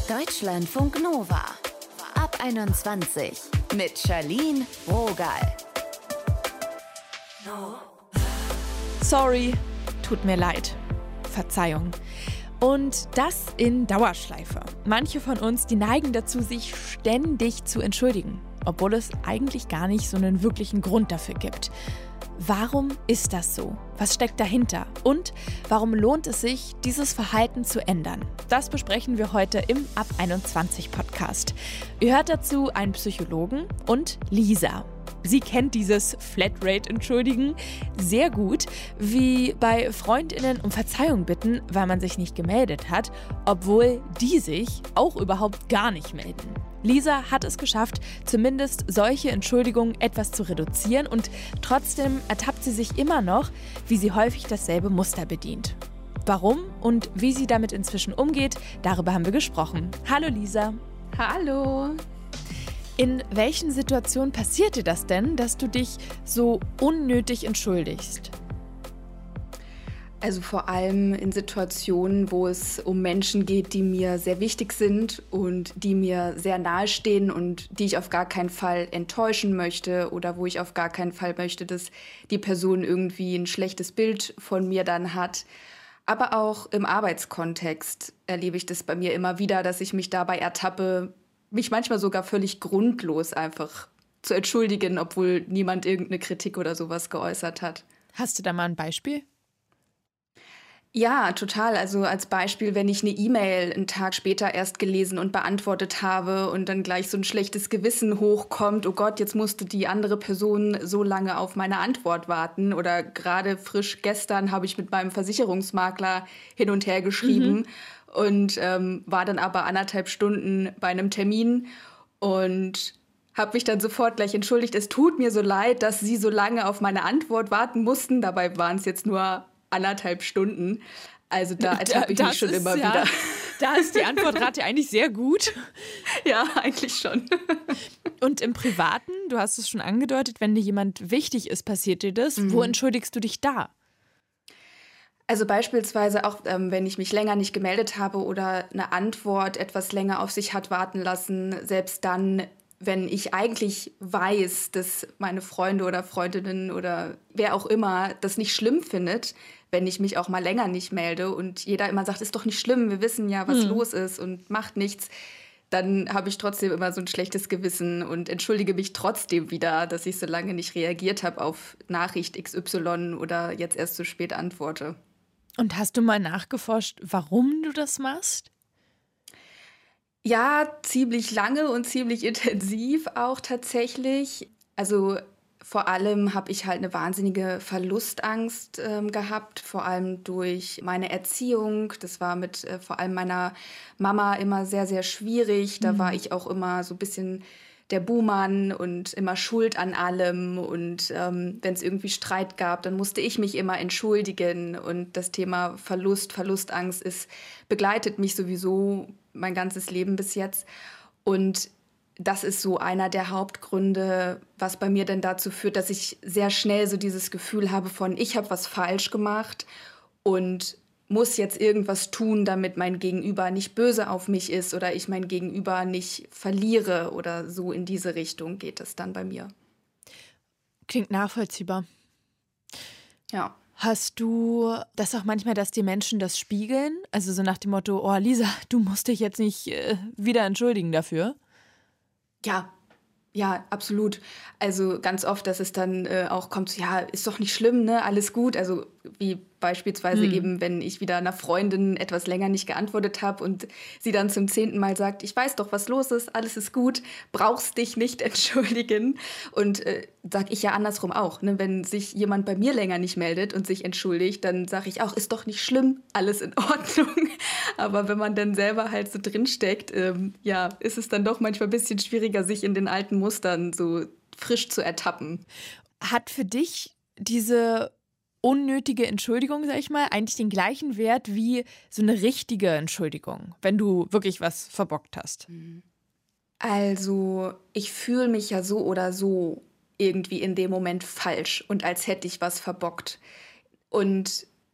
Deutschlandfunk Nova. Ab 21 mit Charlene Rogal. Sorry, tut mir leid. Verzeihung. Und das in Dauerschleife. Manche von uns, die neigen dazu, sich ständig zu entschuldigen, obwohl es eigentlich gar nicht so einen wirklichen Grund dafür gibt. Warum ist das so? Was steckt dahinter? Und warum lohnt es sich, dieses Verhalten zu ändern? Das besprechen wir heute im Ab 21 Podcast. Ihr hört dazu einen Psychologen und Lisa. Sie kennt dieses Flatrate-Entschuldigen sehr gut, wie bei FreundInnen um Verzeihung bitten, weil man sich nicht gemeldet hat, obwohl die sich auch überhaupt gar nicht melden. Lisa hat es geschafft, zumindest solche Entschuldigungen etwas zu reduzieren, und trotzdem ertappt sie sich immer noch, wie sie häufig dasselbe Muster bedient. Warum und wie sie damit inzwischen umgeht, darüber haben wir gesprochen. Hallo Lisa. Hallo. In welchen Situationen passiert dir das denn, dass du dich so unnötig entschuldigst? Also vor allem in Situationen, wo es um Menschen geht, die mir sehr wichtig sind und die mir sehr nahe stehen und die ich auf gar keinen Fall enttäuschen möchte oder wo ich auf gar keinen Fall möchte, dass die Person irgendwie ein schlechtes Bild von mir dann hat. Aber auch im Arbeitskontext erlebe ich das bei mir immer wieder, dass ich mich dabei ertappe, mich manchmal sogar völlig grundlos einfach zu entschuldigen, obwohl niemand irgendeine Kritik oder sowas geäußert hat. Hast du da mal ein Beispiel? Ja, total. Also als Beispiel, wenn ich eine E-Mail einen Tag später erst gelesen und beantwortet habe und dann gleich so ein schlechtes Gewissen hochkommt, oh Gott, jetzt musste die andere Person so lange auf meine Antwort warten. Oder gerade frisch gestern habe ich mit meinem Versicherungsmakler hin und her geschrieben und war dann aber 1,5 Stunden bei einem Termin und habe mich dann sofort gleich entschuldigt. Es tut mir so leid, dass Sie so lange auf meine Antwort warten mussten. Dabei waren es jetzt nur 1,5 Stunden. Also da ertappe ich mich schon immer wieder. Da ist die Antwortrate eigentlich sehr gut. Ja, eigentlich schon. Und im Privaten, du hast es schon angedeutet, wenn dir jemand wichtig ist, passiert dir das. Wo entschuldigst du dich da? Also beispielsweise auch, wenn ich mich länger nicht gemeldet habe oder eine Antwort etwas länger auf sich hat warten lassen, selbst dann, wenn ich eigentlich weiß, dass meine Freunde oder Freundinnen oder wer auch immer das nicht schlimm findet, wenn ich mich auch mal länger nicht melde und jeder immer sagt, ist doch nicht schlimm, wir wissen ja, was los ist und macht nichts, dann habe ich trotzdem immer so ein schlechtes Gewissen und entschuldige mich trotzdem wieder, dass ich so lange nicht reagiert habe auf Nachricht XY oder jetzt erst so spät antworte. Und hast du mal nachgeforscht, warum du das machst? Ja, ziemlich lange und ziemlich intensiv auch tatsächlich. Also vor allem habe ich halt eine wahnsinnige Verlustangst gehabt, vor allem durch meine Erziehung. Das war mit vor allem meiner Mama immer sehr, sehr schwierig. Da war ich auch immer so ein bisschen der Buhmann und immer schuld an allem. Und wenn es irgendwie Streit gab, dann musste ich mich immer entschuldigen. Und das Thema Verlustangst begleitet mich sowieso mein ganzes Leben bis jetzt. Und das ist so einer der Hauptgründe, was bei mir denn dazu führt, dass ich sehr schnell so dieses Gefühl habe von, ich habe was falsch gemacht und muss jetzt irgendwas tun, damit mein Gegenüber nicht böse auf mich ist oder ich mein Gegenüber nicht verliere oder so in diese Richtung geht es dann bei mir. Klingt nachvollziehbar. Ja. Hast du das auch manchmal, dass die Menschen das spiegeln? Also so nach dem Motto, oh Lisa, du musst dich jetzt nicht wieder entschuldigen dafür? Ja, absolut. Also ganz oft, dass es dann auch kommt, so, ja, ist doch nicht schlimm, ne, alles gut. Also wie beispielsweise eben, wenn ich wieder einer Freundin etwas länger nicht geantwortet habe und sie dann zum 10. Mal sagt, ich weiß doch, was los ist, alles ist gut, brauchst dich nicht entschuldigen. Und sag ich ja andersrum auch, ne? Wenn sich jemand bei mir länger nicht meldet und sich entschuldigt, dann sage ich auch, ist doch nicht schlimm, alles in Ordnung. Aber wenn man dann selber halt so drinsteckt, ist es dann doch manchmal ein bisschen schwieriger, sich in den alten Mustern so frisch zu ertappen. Hat für dich diese unnötige Entschuldigung, sag ich mal, eigentlich den gleichen Wert wie so eine richtige Entschuldigung, wenn du wirklich was verbockt hast? Also, ich fühle mich ja so oder so irgendwie in dem Moment falsch und als hätte ich was verbockt. Und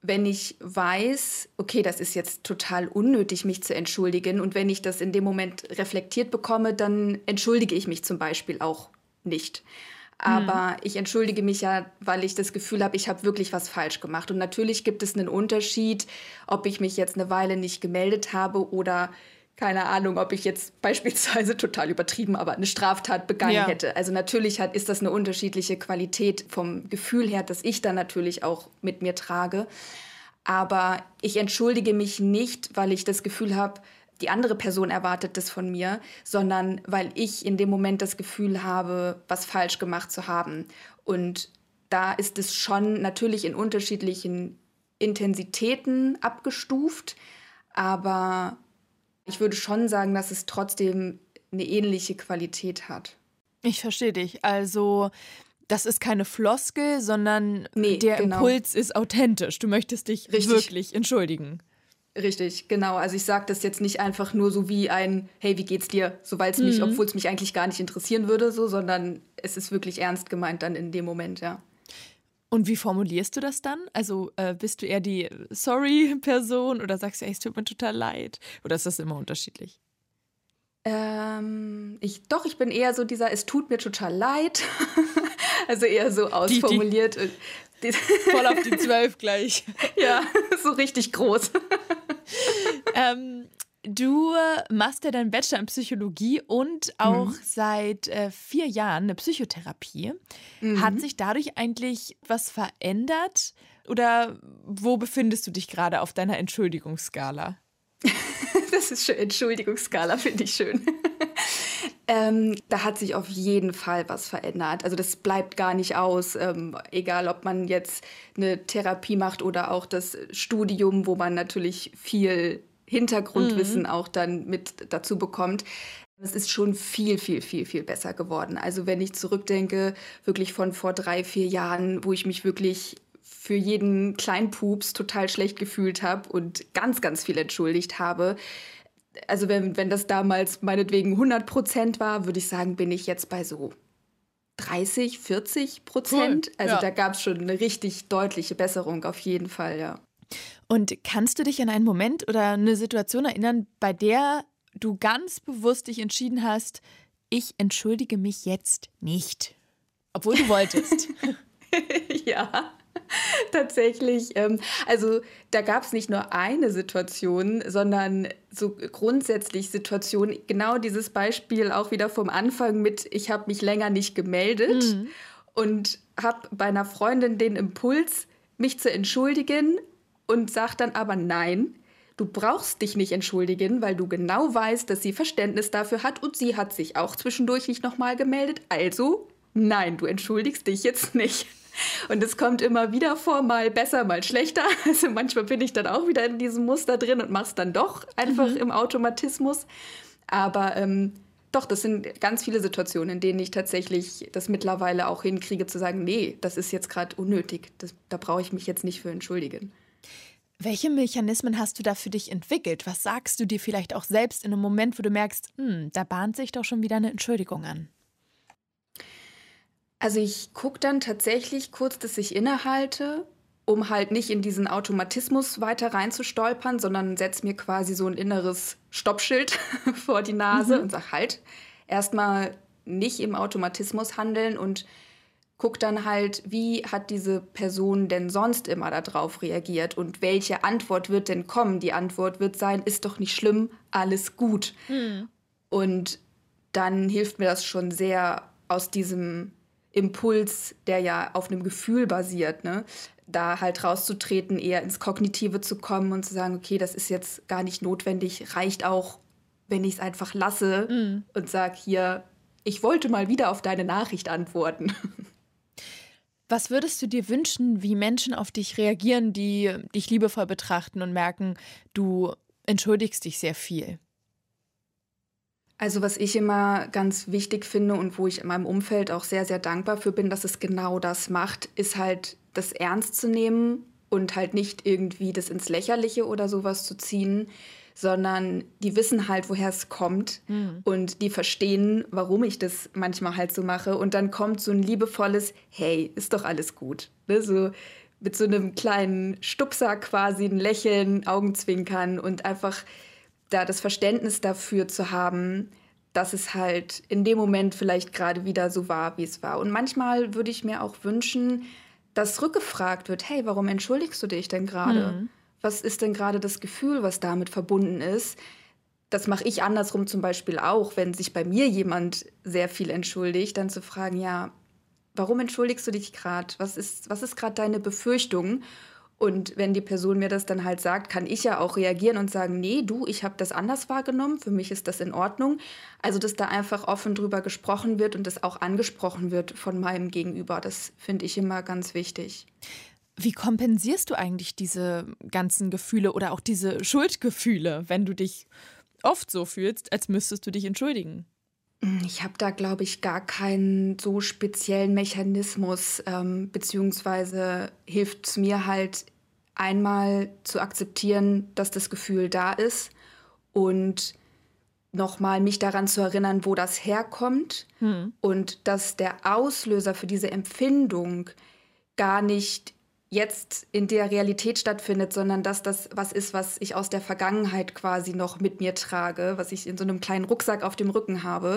wenn ich weiß, okay, das ist jetzt total unnötig, mich zu entschuldigen, und wenn ich das in dem Moment reflektiert bekomme, dann entschuldige ich mich zum Beispiel auch nicht. Aber ich entschuldige mich ja, weil ich das Gefühl habe, ich habe wirklich was falsch gemacht. Und natürlich gibt es einen Unterschied, ob ich mich jetzt eine Weile nicht gemeldet habe oder, keine Ahnung, ob ich jetzt beispielsweise, total übertrieben, aber eine Straftat begangen hätte. Also natürlich ist das eine unterschiedliche Qualität vom Gefühl her, das ich dann natürlich auch mit mir trage. Aber ich entschuldige mich nicht, weil ich das Gefühl habe, die andere Person erwartet das von mir, sondern weil ich in dem Moment das Gefühl habe, was falsch gemacht zu haben. Und da ist es schon natürlich in unterschiedlichen Intensitäten abgestuft, aber ich würde schon sagen, dass es trotzdem eine ähnliche Qualität hat. Ich verstehe dich. Also das ist keine Floskel, sondern der Impuls ist authentisch. Du möchtest dich wirklich entschuldigen. Richtig, genau. Also ich sage das jetzt nicht einfach nur so wie ein hey, wie geht's dir? So, obwohl es mich eigentlich gar nicht interessieren würde, so, sondern es ist wirklich ernst gemeint dann in dem Moment, ja. Und wie formulierst du das dann? Also bist du eher die Sorry-Person oder sagst du, ey, es tut mir total leid? Oder ist das immer unterschiedlich? Ich bin eher so dieser, es tut mir total leid. Also eher so ausformuliert. Voll auf die 12 gleich. Ja, so richtig groß. Du machst ja deinen Bachelor in Psychologie und auch seit 4 Jahren eine Psychotherapie. Hat sich dadurch eigentlich was verändert? Oder wo befindest du dich gerade auf deiner Entschuldigungsskala? Das ist schön. Entschuldigungsskala finde ich schön. Da hat sich auf jeden Fall was verändert. Also das bleibt gar nicht aus, egal ob man jetzt eine Therapie macht oder auch das Studium, wo man natürlich viel Hintergrundwissen auch dann mit dazu bekommt. Es ist schon viel, viel, viel, viel besser geworden. Also wenn ich zurückdenke, wirklich von vor 3, 4 Jahren, wo ich mich wirklich für jeden kleinen Pups total schlecht gefühlt habe und ganz, ganz viel entschuldigt habe. Also wenn das damals meinetwegen 100% war, würde ich sagen, bin ich jetzt bei so 30, 40%. Cool. Also da gab es schon eine richtig deutliche Besserung auf jeden Fall, ja. Und kannst du dich an einen Moment oder eine Situation erinnern, bei der du ganz bewusst dich entschieden hast, ich entschuldige mich jetzt nicht, obwohl du wolltest? Ja, tatsächlich. Also da gab es nicht nur eine Situation, sondern so grundsätzlich Situationen. Genau dieses Beispiel auch wieder vom Anfang mit, ich habe mich länger nicht gemeldet und habe bei einer Freundin den Impuls, mich zu entschuldigen, und sage dann aber nein, du brauchst dich nicht entschuldigen, weil du genau weißt, dass sie Verständnis dafür hat und sie hat sich auch zwischendurch nicht nochmal gemeldet. Also nein, du entschuldigst dich jetzt nicht. Und es kommt immer wieder vor, mal besser, mal schlechter. Also manchmal bin ich dann auch wieder in diesem Muster drin und mache es dann doch einfach im Automatismus. Aber doch, das sind ganz viele Situationen, in denen ich tatsächlich das mittlerweile auch hinkriege, zu sagen, nee, das ist jetzt gerade unnötig. Da brauche ich mich jetzt nicht für entschuldigen. Welche Mechanismen hast du da für dich entwickelt? Was sagst du dir vielleicht auch selbst in einem Moment, wo du merkst, da bahnt sich doch schon wieder eine Entschuldigung an? Also ich gucke dann tatsächlich kurz, dass ich innehalte, um halt nicht in diesen Automatismus weiter reinzustolpern, sondern setze mir quasi so ein inneres Stoppschild vor die Nase und sage halt, erstmal nicht im Automatismus handeln und guck dann halt, wie hat diese Person denn sonst immer darauf reagiert und welche Antwort wird denn kommen? Die Antwort wird sein, ist doch nicht schlimm, alles gut. Und dann hilft mir das schon sehr aus diesem Impuls, der ja auf einem Gefühl basiert, ne? Da halt rauszutreten, eher ins Kognitive zu kommen und zu sagen, okay, das ist jetzt gar nicht notwendig, reicht auch, wenn ich es einfach lasse und sage hier, ich wollte mal wieder auf deine Nachricht antworten. Was würdest du dir wünschen, wie Menschen auf dich reagieren, die dich liebevoll betrachten und merken, du entschuldigst dich sehr viel? Also was ich immer ganz wichtig finde und wo ich in meinem Umfeld auch sehr, sehr dankbar für bin, dass es genau das macht, ist halt das ernst zu nehmen und halt nicht irgendwie das ins Lächerliche oder sowas zu ziehen, sondern die wissen halt, woher es kommt und die verstehen, warum ich das manchmal halt so mache. Und dann kommt so ein liebevolles, hey, ist doch alles gut. Ne? So, mit so einem kleinen Stupser quasi, ein Lächeln, Augenzwinkern und einfach da das Verständnis dafür zu haben, dass es halt in dem Moment vielleicht gerade wieder so war, wie es war. Und manchmal würde ich mir auch wünschen, dass rückgefragt wird, hey, warum entschuldigst du dich denn gerade? Was ist denn gerade das Gefühl, was damit verbunden ist? Das mache ich andersrum zum Beispiel auch, wenn sich bei mir jemand sehr viel entschuldigt, dann zu fragen, ja, warum entschuldigst du dich gerade? Was ist gerade deine Befürchtung? Und wenn die Person mir das dann halt sagt, kann ich ja auch reagieren und sagen, nee, du, ich habe das anders wahrgenommen, für mich ist das in Ordnung. Also, dass da einfach offen drüber gesprochen wird und das auch angesprochen wird von meinem Gegenüber, das finde ich immer ganz wichtig. Wie kompensierst du eigentlich diese ganzen Gefühle oder auch diese Schuldgefühle, wenn du dich oft so fühlst, als müsstest du dich entschuldigen? Ich habe da, glaube ich, gar keinen so speziellen Mechanismus, beziehungsweise hilft es mir halt einmal zu akzeptieren, dass das Gefühl da ist und nochmal mich daran zu erinnern, wo das herkommt und dass der Auslöser für diese Empfindung gar nicht jetzt in der Realität stattfindet, sondern dass das was ist, was ich aus der Vergangenheit quasi noch mit mir trage, was ich in so einem kleinen Rucksack auf dem Rücken habe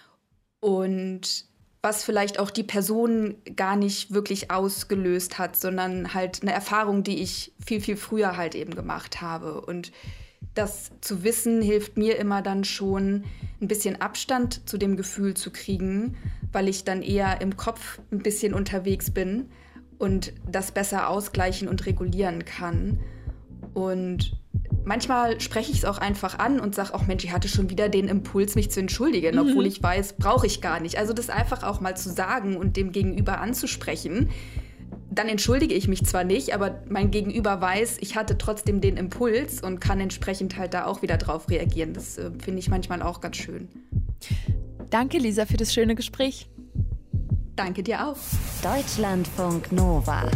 und was vielleicht auch die Person gar nicht wirklich ausgelöst hat, sondern halt eine Erfahrung, die ich viel, viel früher halt eben gemacht habe. Und das zu wissen, hilft mir immer dann schon, ein bisschen Abstand zu dem Gefühl zu kriegen, weil ich dann eher im Kopf ein bisschen unterwegs bin und das besser ausgleichen und regulieren kann. Und manchmal spreche ich es auch einfach an und sage auch, Mensch, ich hatte schon wieder den Impuls, mich zu entschuldigen, obwohl ich weiß, brauche ich gar nicht. Also das einfach auch mal zu sagen und dem Gegenüber anzusprechen. Dann entschuldige ich mich zwar nicht, aber mein Gegenüber weiß, ich hatte trotzdem den Impuls und kann entsprechend halt da auch wieder drauf reagieren. Das finde ich manchmal auch ganz schön. Danke, Lisa, für das schöne Gespräch. Danke dir auch. Deutschlandfunk Nova.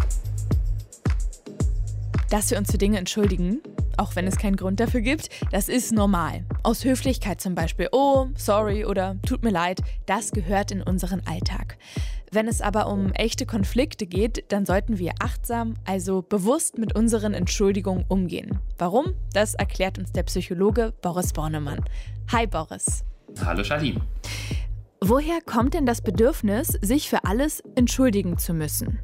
Dass wir uns für Dinge entschuldigen, auch wenn es keinen Grund dafür gibt, das ist normal. Aus Höflichkeit zum Beispiel, oh, sorry oder tut mir leid, das gehört in unseren Alltag. Wenn es aber um echte Konflikte geht, dann sollten wir achtsam, also bewusst mit unseren Entschuldigungen umgehen. Warum? Das erklärt uns der Psychologe Boris Bornemann. Hi Boris. Hallo Charlene. Woher kommt denn das Bedürfnis, sich für alles entschuldigen zu müssen?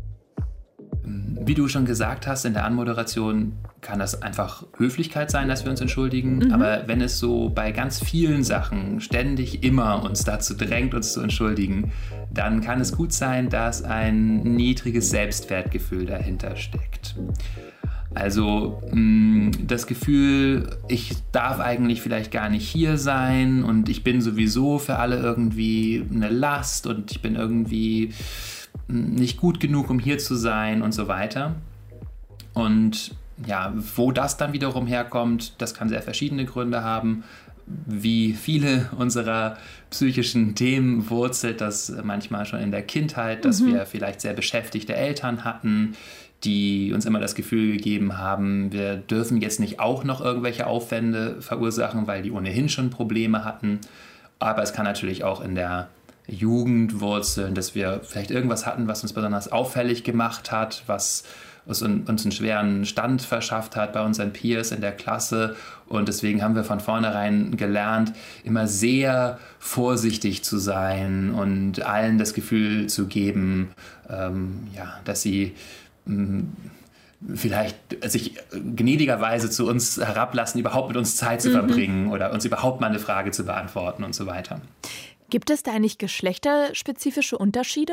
Wie du schon gesagt hast in der Anmoderation, kann das einfach Höflichkeit sein, dass wir uns entschuldigen. Aber wenn es so bei ganz vielen Sachen ständig immer uns dazu drängt, uns zu entschuldigen, dann kann es gut sein, dass ein niedriges Selbstwertgefühl dahinter steckt. Also das Gefühl, ich darf eigentlich vielleicht gar nicht hier sein und ich bin sowieso für alle irgendwie eine Last und ich bin irgendwie nicht gut genug, um hier zu sein und so weiter. Und ja, wo das dann wiederum herkommt, das kann sehr verschiedene Gründe haben. Wie viele unserer psychischen Themen wurzelt das manchmal schon in der Kindheit, dass wir vielleicht sehr beschäftigte Eltern hatten, die uns immer das Gefühl gegeben haben, wir dürfen jetzt nicht auch noch irgendwelche Aufwände verursachen, weil die ohnehin schon Probleme hatten. Aber es kann natürlich auch in der Jugend wurzeln, dass wir vielleicht irgendwas hatten, was uns besonders auffällig gemacht hat, was uns einen schweren Stand verschafft hat bei unseren Peers in der Klasse. Und deswegen haben wir von vornherein gelernt, immer sehr vorsichtig zu sein und allen das Gefühl zu geben, dass sie vielleicht sich gnädigerweise zu uns herablassen, überhaupt mit uns Zeit zu verbringen oder uns überhaupt mal eine Frage zu beantworten und so weiter. Gibt es da eigentlich geschlechterspezifische Unterschiede?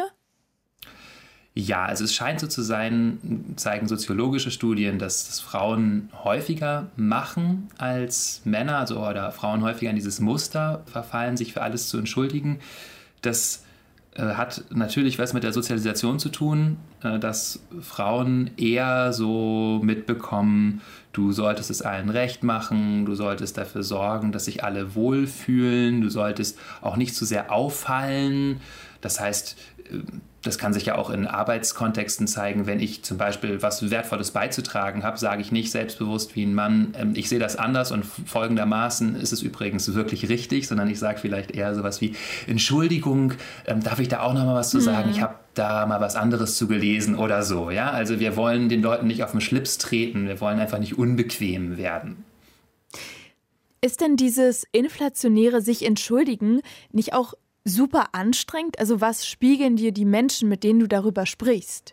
Ja, also es scheint so zu sein, zeigen soziologische Studien, dass das Frauen häufiger machen als Männer, also oder Frauen häufiger in dieses Muster verfallen, sich für alles zu entschuldigen. Das hat natürlich was mit der Sozialisation zu tun, dass Frauen eher so mitbekommen, du solltest es allen recht machen, du solltest dafür sorgen, dass sich alle wohlfühlen, du solltest auch nicht zu sehr auffallen. Das heißt, das kann sich ja auch in Arbeitskontexten zeigen, wenn ich zum Beispiel was Wertvolles beizutragen habe, sage ich nicht selbstbewusst wie ein Mann, ich sehe das anders und folgendermaßen ist es übrigens wirklich richtig, sondern ich sage vielleicht eher sowas wie, Entschuldigung, darf ich da auch noch mal was zu sagen? Ich habe da mal was anderes zu gelesen oder so. Ja? Also wir wollen den Leuten nicht auf den Schlips treten, wir wollen einfach nicht unbequem werden. Ist denn dieses inflationäre sich entschuldigen nicht auch super anstrengend? Also was spiegeln dir die Menschen, mit denen du darüber sprichst?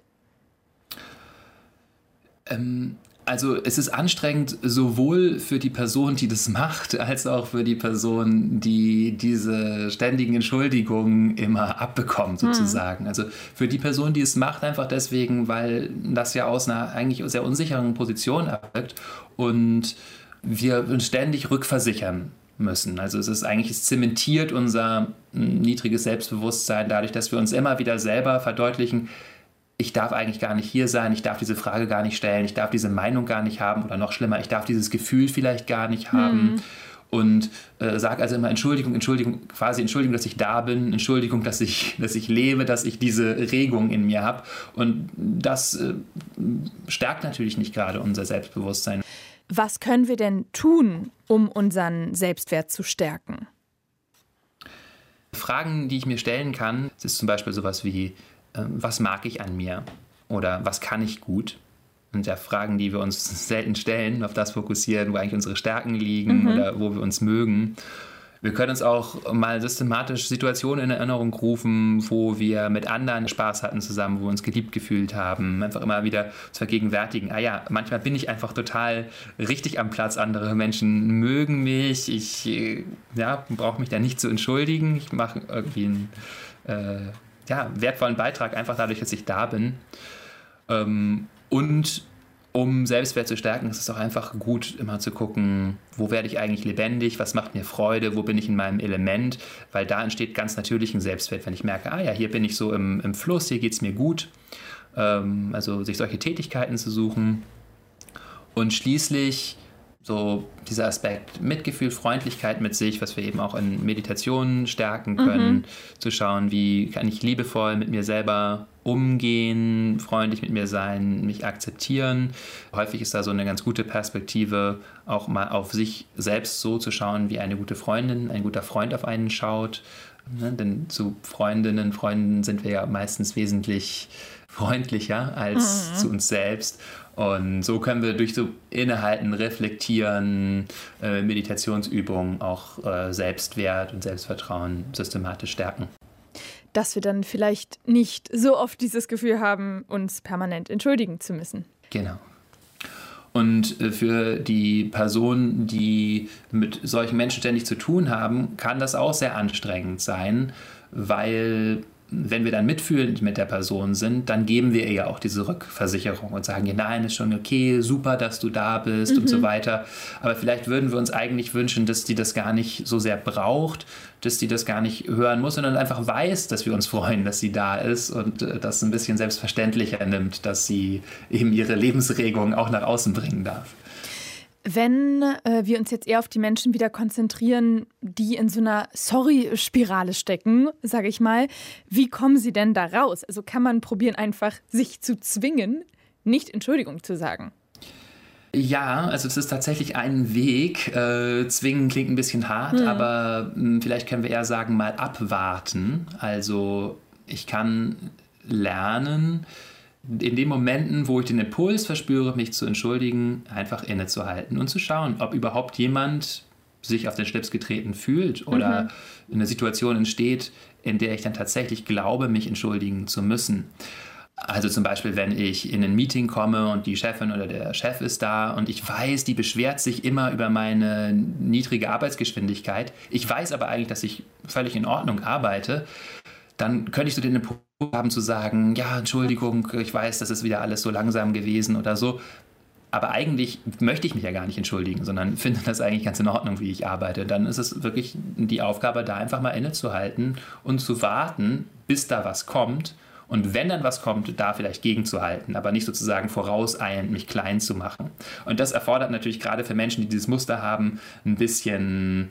Also es ist anstrengend sowohl für die Person, die das macht, als auch für die Person, die diese ständigen Entschuldigungen immer abbekommt sozusagen. Also für die Person, die es macht, einfach deswegen, weil das ja aus einer eigentlich sehr unsicheren Position abwirkt und wir uns ständig rückversichern müssen. Also es zementiert unser niedriges Selbstbewusstsein dadurch, dass wir uns immer wieder selber verdeutlichen, ich darf eigentlich gar nicht hier sein, ich darf diese Frage gar nicht stellen, ich darf diese Meinung gar nicht haben oder noch schlimmer, ich darf dieses Gefühl vielleicht gar nicht haben und sage also immer Entschuldigung, dass ich da bin, Entschuldigung, dass ich lebe, dass ich diese Regung in mir habe und das stärkt natürlich nicht gerade unser Selbstbewusstsein. Was können wir denn tun, um unseren Selbstwert zu stärken? Fragen, die ich mir stellen kann, das ist zum Beispiel sowas wie, was mag ich an mir oder was kann ich gut? Und ja, Fragen, die wir uns selten stellen, auf das fokussieren, wo eigentlich unsere Stärken liegen oder wo wir uns mögen. Wir können uns auch mal systematisch Situationen in Erinnerung rufen, wo wir mit anderen Spaß hatten zusammen, wo wir uns geliebt gefühlt haben. Einfach immer wieder zu vergegenwärtigen. Manchmal bin ich einfach total richtig am Platz. Andere Menschen mögen mich. Ich brauche mich da nicht zu entschuldigen. Ich mache irgendwie einen wertvollen Beitrag, einfach dadurch, dass ich da bin. Und um Selbstwert zu stärken, ist es auch einfach gut, immer zu gucken, wo werde ich eigentlich lebendig, was macht mir Freude, wo bin ich in meinem Element, weil da entsteht ganz natürlich ein Selbstwert, wenn ich merke, hier bin ich so im Fluss, hier geht es mir gut. Also sich solche Tätigkeiten zu suchen. Und schließlich so dieser Aspekt Mitgefühl, Freundlichkeit mit sich, was wir eben auch in Meditationen stärken können, zu schauen, wie kann ich liebevoll mit mir selber umgehen, freundlich mit mir sein, mich akzeptieren. Häufig ist da so eine ganz gute Perspektive, auch mal auf sich selbst so zu schauen, wie eine gute Freundin, ein guter Freund auf einen schaut. Denn zu Freunden sind wir ja meistens wesentlich freundlicher als zu uns selbst. Und so können wir durch so Innehalten, Reflektieren, Meditationsübungen auch Selbstwert und Selbstvertrauen systematisch stärken. Dass wir dann vielleicht nicht so oft dieses Gefühl haben, uns permanent entschuldigen zu müssen. Genau. Und für die Personen, die mit solchen Menschen ständig zu tun haben, kann das auch sehr anstrengend sein, weil wenn wir dann mitfühlend mit der Person sind, dann geben wir ihr ja auch diese Rückversicherung und sagen, ja, nein, ist schon okay, super, dass du da bist und so weiter. Aber vielleicht würden wir uns eigentlich wünschen, dass die das gar nicht so sehr braucht, dass die das gar nicht hören muss, sondern einfach weiß, dass wir uns freuen, dass sie da ist und das ein bisschen selbstverständlicher nimmt, dass sie eben ihre Lebensregung auch nach außen bringen darf. Wenn wir uns jetzt eher auf die Menschen wieder konzentrieren, die in so einer Sorry-Spirale stecken, sage ich mal, wie kommen sie denn da raus? Also kann man probieren, einfach sich zu zwingen, nicht Entschuldigung zu sagen? Ja, also es ist tatsächlich ein Weg. Zwingen klingt ein bisschen hart, aber vielleicht können wir eher sagen, mal abwarten. Also ich kann lernen, in den Momenten, wo ich den Impuls verspüre, mich zu entschuldigen, einfach innezuhalten und zu schauen, ob überhaupt jemand sich auf den Schlips getreten fühlt oder eine Situation entsteht, in der ich dann tatsächlich glaube, mich entschuldigen zu müssen. Also zum Beispiel, wenn ich in ein Meeting komme und die Chefin oder der Chef ist da und ich weiß, die beschwert sich immer über meine niedrige Arbeitsgeschwindigkeit. Ich weiß aber eigentlich, dass ich völlig in Ordnung arbeite. Dann könnte ich so den Impuls haben zu sagen, ja, Entschuldigung, ich weiß, das ist wieder alles so langsam gewesen oder so. Aber eigentlich möchte ich mich ja gar nicht entschuldigen, sondern finde das eigentlich ganz in Ordnung, wie ich arbeite. Dann ist es wirklich die Aufgabe, da einfach mal innezuhalten und zu warten, bis da was kommt. Und wenn dann was kommt, da vielleicht gegenzuhalten, aber nicht sozusagen vorauseilend mich klein zu machen. Und das erfordert natürlich gerade für Menschen, die dieses Muster haben, ein bisschen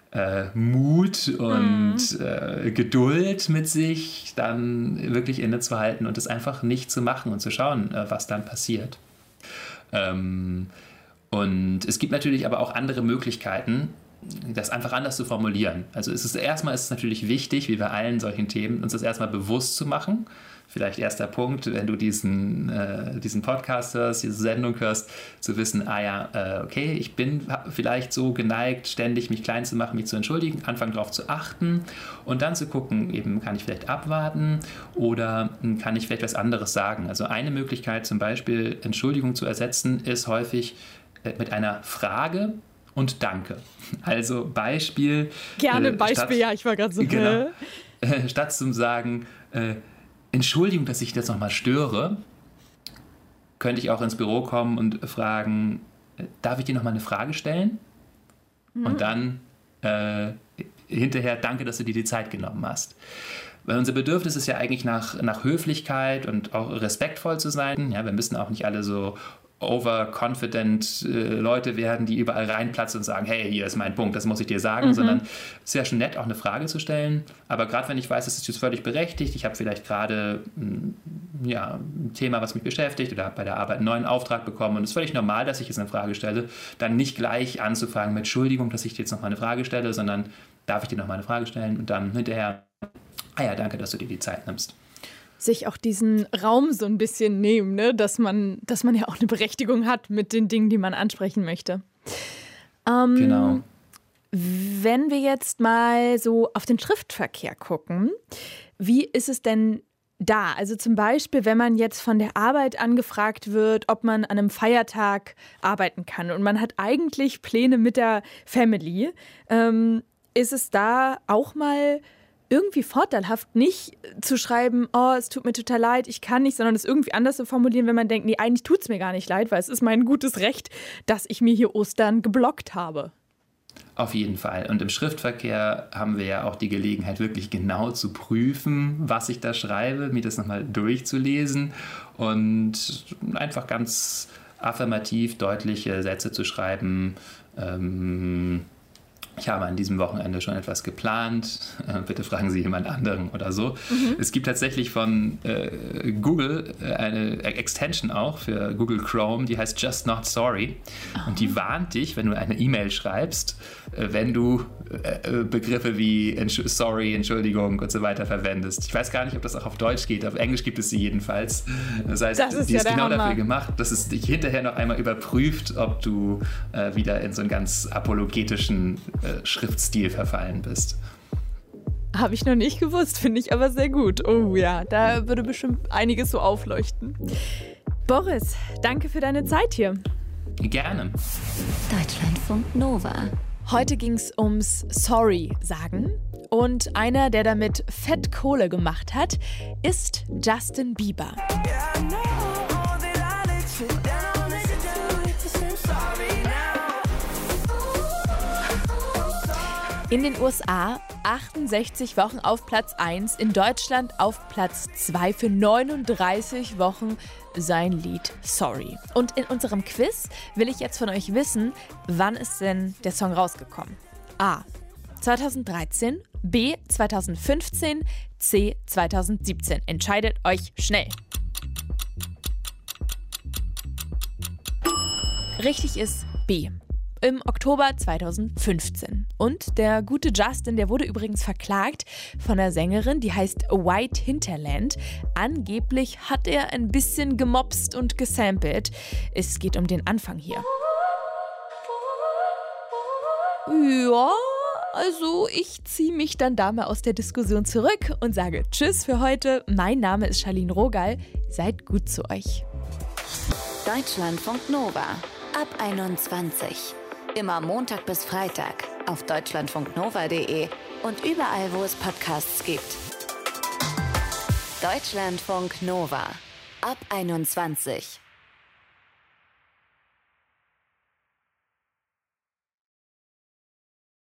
Mut und Geduld mit sich, dann wirklich innezuhalten und es einfach nicht zu machen und zu schauen, was dann passiert. Und es gibt natürlich aber auch andere Möglichkeiten, das einfach anders zu formulieren. Also erstmal ist es natürlich wichtig, wie bei allen solchen Themen, uns das erstmal bewusst zu machen. Vielleicht erster Punkt, wenn du diesen Podcast hörst, diese Sendung hörst, zu wissen, okay, ich bin vielleicht so geneigt, ständig mich klein zu machen, mich zu entschuldigen, anfangen darauf zu achten und dann zu gucken, eben kann ich vielleicht abwarten oder kann ich vielleicht was anderes sagen. Also eine Möglichkeit zum Beispiel, Entschuldigung zu ersetzen, ist häufig mit einer Frage und Danke. Also Beispiel. Gerne Beispiel, ja, ich war gerade so. Genau, statt zu sagen, Entschuldigung, dass ich das nochmal störe, könnte ich auch ins Büro kommen und fragen, darf ich dir nochmal eine Frage stellen? Und dann hinterher, danke, dass du dir die Zeit genommen hast. Weil unser Bedürfnis ist ja eigentlich nach Höflichkeit und auch respektvoll zu sein. Ja, wir müssen auch nicht alle so overconfident Leute werden, die überall reinplatzen und sagen, hey, hier ist mein Punkt, das muss ich dir sagen, sondern es ist ja schon nett, auch eine Frage zu stellen. Aber gerade wenn ich weiß, das ist jetzt völlig berechtigt, ich habe vielleicht gerade ein Thema, was mich beschäftigt oder habe bei der Arbeit einen neuen Auftrag bekommen und es ist völlig normal, dass ich jetzt eine Frage stelle, dann nicht gleich anzufangen mit Entschuldigung, dass ich dir jetzt noch mal eine Frage stelle, sondern darf ich dir noch mal eine Frage stellen und dann hinterher, danke, dass du dir die Zeit nimmst. Sich auch diesen Raum so ein bisschen nehmen, ne? Dass man ja auch eine Berechtigung hat mit den Dingen, die man ansprechen möchte. Genau. Wenn wir jetzt mal so auf den Schriftverkehr gucken, wie ist es denn da? Also zum Beispiel, wenn man jetzt von der Arbeit angefragt wird, ob man an einem Feiertag arbeiten kann und man hat eigentlich Pläne mit der Family, ist es da auch mal irgendwie vorteilhaft, nicht zu schreiben, oh, es tut mir total leid, ich kann nicht, sondern es irgendwie anders zu formulieren, wenn man denkt, nee, eigentlich tut es mir gar nicht leid, weil es ist mein gutes Recht, dass ich mir hier Ostern geblockt habe. Auf jeden Fall. Und im Schriftverkehr haben wir ja auch die Gelegenheit, wirklich genau zu prüfen, was ich da schreibe, mir das nochmal durchzulesen und einfach ganz affirmativ deutliche Sätze zu schreiben. Ich habe an diesem Wochenende schon etwas geplant, bitte fragen Sie jemand anderen oder so. Es gibt tatsächlich von Google eine Extension auch für Google Chrome, die heißt Just Not Sorry. Und die warnt dich, wenn du eine E-Mail schreibst, wenn du Begriffe wie Sorry, Entschuldigung und so weiter verwendest. Ich weiß gar nicht, ob das auch auf Deutsch geht, auf Englisch gibt es sie jedenfalls. Das heißt, die ist genau dafür gemacht, dass es dich hinterher noch einmal überprüft, ob du wieder in so einen ganz apologetischen Schriftstil verfallen bist. Habe ich noch nicht gewusst, finde ich aber sehr gut. Oh ja, da würde bestimmt einiges so aufleuchten. Boris, danke für deine Zeit hier. Gerne. Deutschlandfunk Nova. Heute ging es ums Sorry sagen. Und einer, der damit fett Kohle gemacht hat, ist Justin Bieber. In den USA 68 Wochen auf Platz 1, in Deutschland auf Platz 2 für 39 Wochen sein Lied Sorry. Und in unserem Quiz will ich jetzt von euch wissen, wann ist denn der Song rausgekommen? A. 2013, B. 2015, C. 2017. Entscheidet euch schnell. Richtig ist B. Im Oktober 2015. Und der gute Justin, der wurde übrigens verklagt von einer Sängerin, die heißt White Hinterland. Angeblich hat er ein bisschen gemopst und gesampelt. Es geht um den Anfang hier. Ja, also ich ziehe mich dann da mal aus der Diskussion zurück und sage Tschüss für heute. Mein Name ist Charlene Rogal. Seid gut zu euch. Deutschlandfunk Nova. Ab 21. Immer Montag bis Freitag auf deutschlandfunknova.de und überall, wo es Podcasts gibt. Deutschlandfunk Nova. Ab 21.